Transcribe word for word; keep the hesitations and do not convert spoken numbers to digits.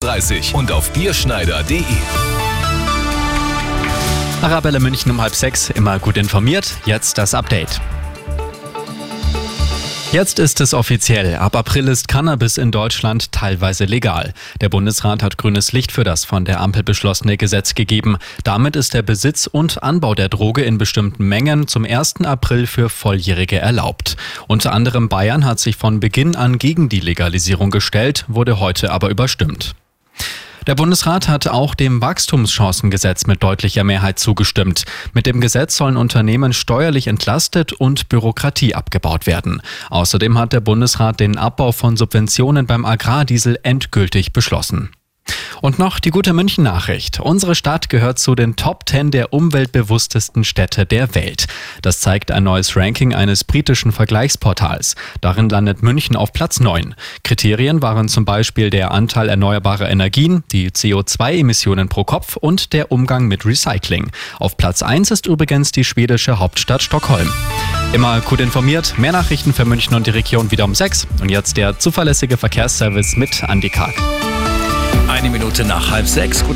dreißig und auf bierschneider punkt de. Arabella München um halb sechs, immer gut informiert. Jetzt das Update. Jetzt ist es offiziell. Ab April ist Cannabis in Deutschland teilweise legal. Der Bundesrat hat grünes Licht für das von der Ampel beschlossene Gesetz gegeben. Damit ist der Besitz und Anbau der Droge in bestimmten Mengen zum ersten April für Volljährige erlaubt. Unter anderem Bayern hat sich von Beginn an gegen die Legalisierung gestellt, wurde heute aber überstimmt. Der Bundesrat hat auch dem Wachstumschancengesetz mit deutlicher Mehrheit zugestimmt. Mit dem Gesetz sollen Unternehmen steuerlich entlastet und Bürokratie abgebaut werden. Außerdem hat der Bundesrat den Abbau von Subventionen beim Agrardiesel endgültig beschlossen. Und noch die gute München-Nachricht. Unsere Stadt gehört zu den Top zehn der umweltbewusstesten Städte der Welt. Das zeigt ein neues Ranking eines britischen Vergleichsportals. Darin landet München auf Platz neun. Kriterien waren zum Beispiel der Anteil erneuerbarer Energien, die C O zwei Emissionen pro Kopf und der Umgang mit Recycling. Auf Platz eins ist übrigens die schwedische Hauptstadt Stockholm. Immer gut informiert, mehr Nachrichten für München und die Region wieder um sechs. Und jetzt der zuverlässige Verkehrsservice mit Andi Karg. Eine Minute nach halb sechs.